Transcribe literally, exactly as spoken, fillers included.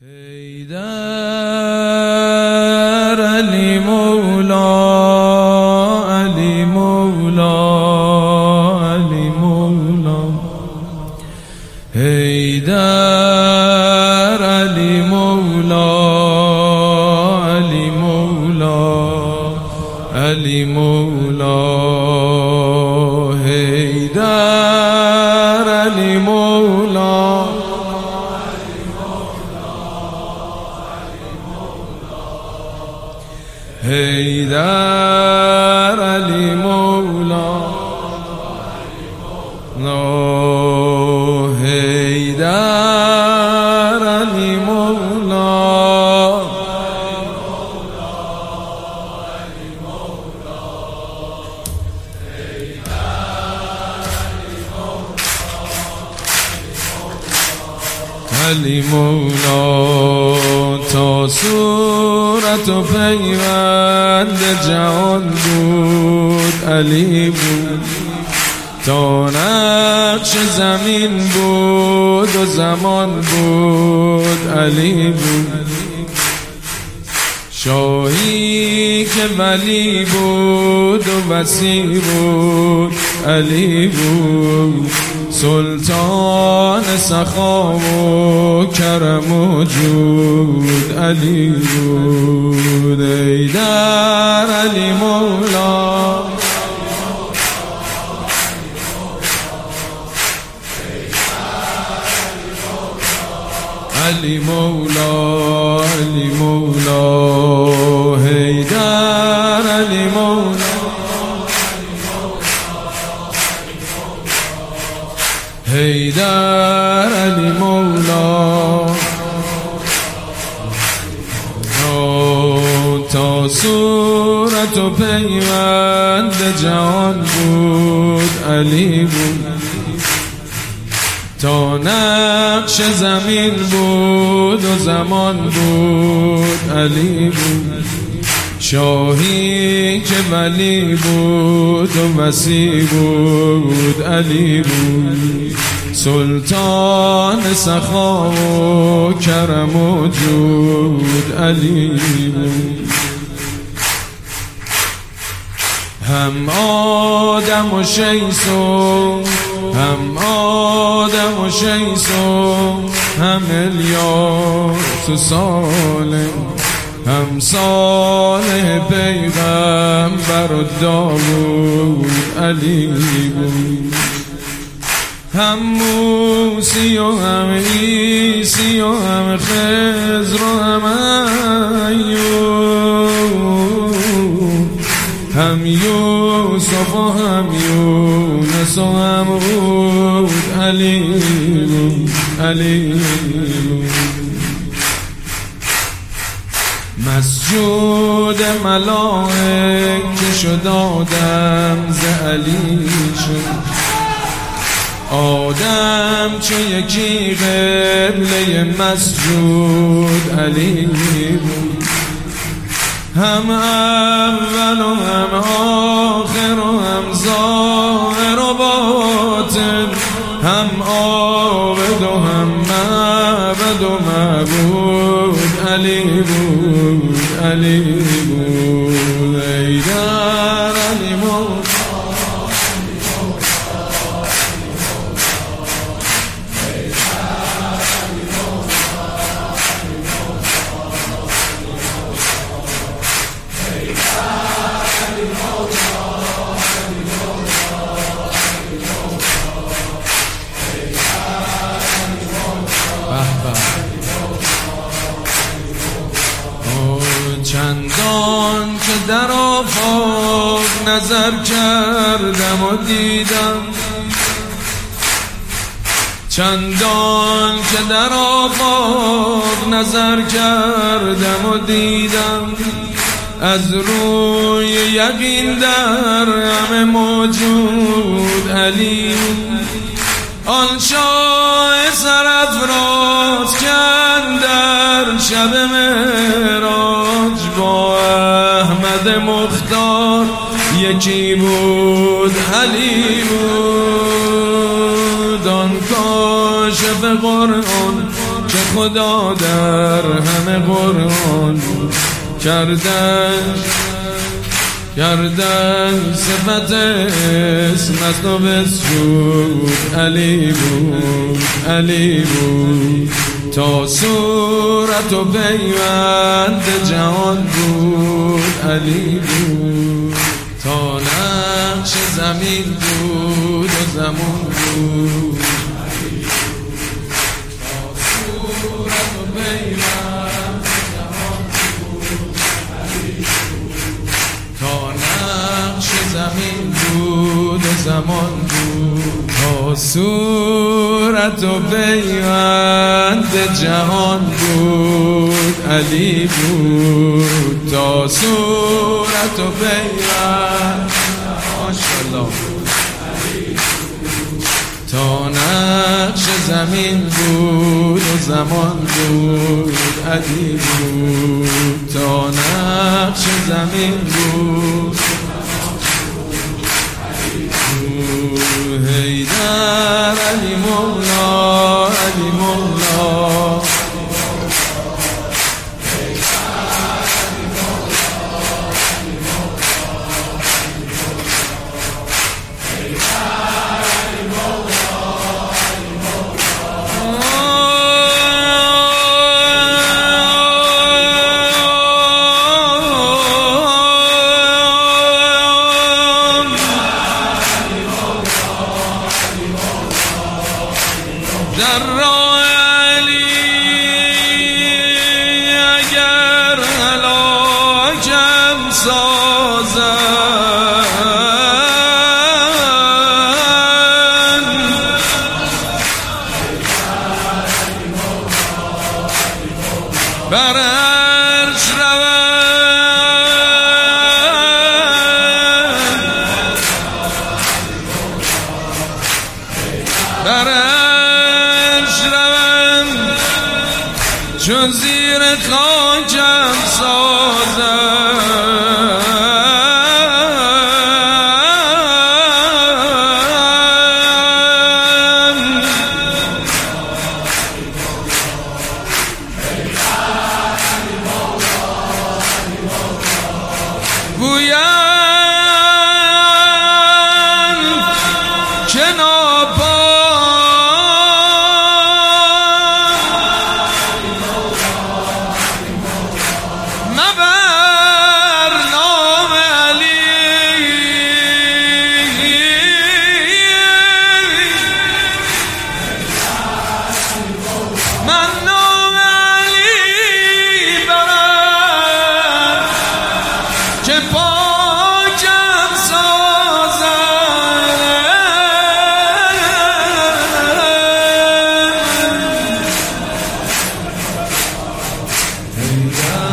حیدر علی مولا علی مولا علی مولا حیدر علی مولا علی مولا علی مولا حیدر علی مولا حیدر علی مولا نو حیدر علی مولا علی مولا تا صورت و پیوند جهان بود علی بود، تا نقش زمین بود و زمان بود علی بود، شاهی که ولی بود و وصی بود علی بود، سلطان سخا و کرم و جود علی بود. حیدر علی مولا علی مولا علی مولا حیدر علی مولا حیدر علی مولا تا صورت و پیوند جهان بود علی بود، تا نقش زمین بود و زمان بود علی بود، شاهی که ولی بود و وصی بود علی بود، سلطان سخا و کرم و جود علی بود. هم آدم و شیس و هم آدم و شیس و هم الیاس و صالح، هم صالح پیغمبر و داوود علی بود، هم موسی و هم عیسی و هم خضر و هم ایوب، هم یوسف و هم یونس و هم هود علی بود علی بود، مسجود ملائک شد آدم ز علی شد، آدم چو یکی قبله مسجود علی بود، هم اول و هم آخر و هم ظاهر و باطن، هم عابد و هم معبد و معبود علی بود علی بود. حیدر علی مولا چندان که در آفاق نظر کردم و دیدم، چندان که در آفاق نظر کردم و دیدم، از روی یقین در همه موجود علی، آن شاه سرافراز کاندر شب معراج با احمد مختار یکی بود علی بود، آن کاشف قرآن که خدا در همه قرآن کردن کردن صفت اسمت و بسرود علی بود علی بود تا صورت و پیوند جهان بود علی بود تا نقش زمین بود و زمان بود تا صورت و پیوند جهان بود تا نقش زمین بود و زمان بود تا صورت و پیوند جهان بود علی بود تا صورت و پیوند ماشاءالله تا نقش زمین بود و زمان بود علی بود تا نقش زمین بود حیدر علی مولا علی مولا در راه علی اگر هلاکم سازند بر عرش روند بر چون زیر خاکم سازند گویند که Yeah.